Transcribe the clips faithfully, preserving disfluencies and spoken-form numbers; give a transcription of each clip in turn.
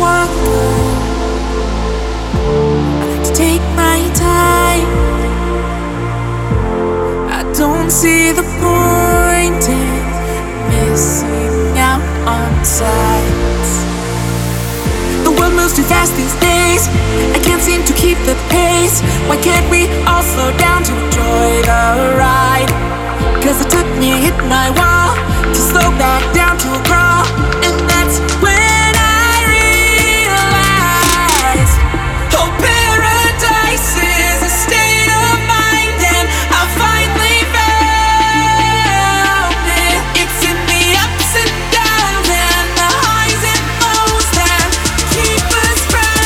one girl. I like to take my time. I don't see the point in missing out on sights. The world moves too fast these days. I can't seem to keep the pace. Why can't we all slow down to enjoy the ride? Cause it took me hit my wall to slow back down to a crawl. And that's when I realized, oh, paradise is a state of mind. And I finally found it. It's in the ups and downs and the highs and lows that keep us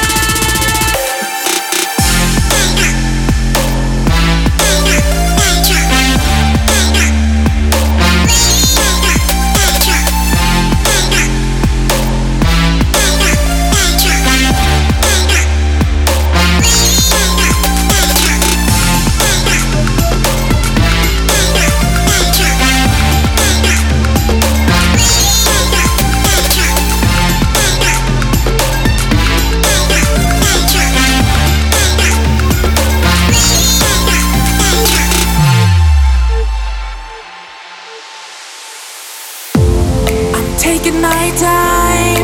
taking my time,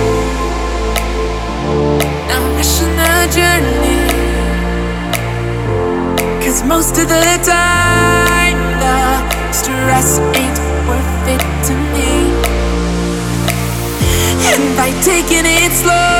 not rushing the journey. Cause most of the time the stress ain't worth it to me. And by taking it slow,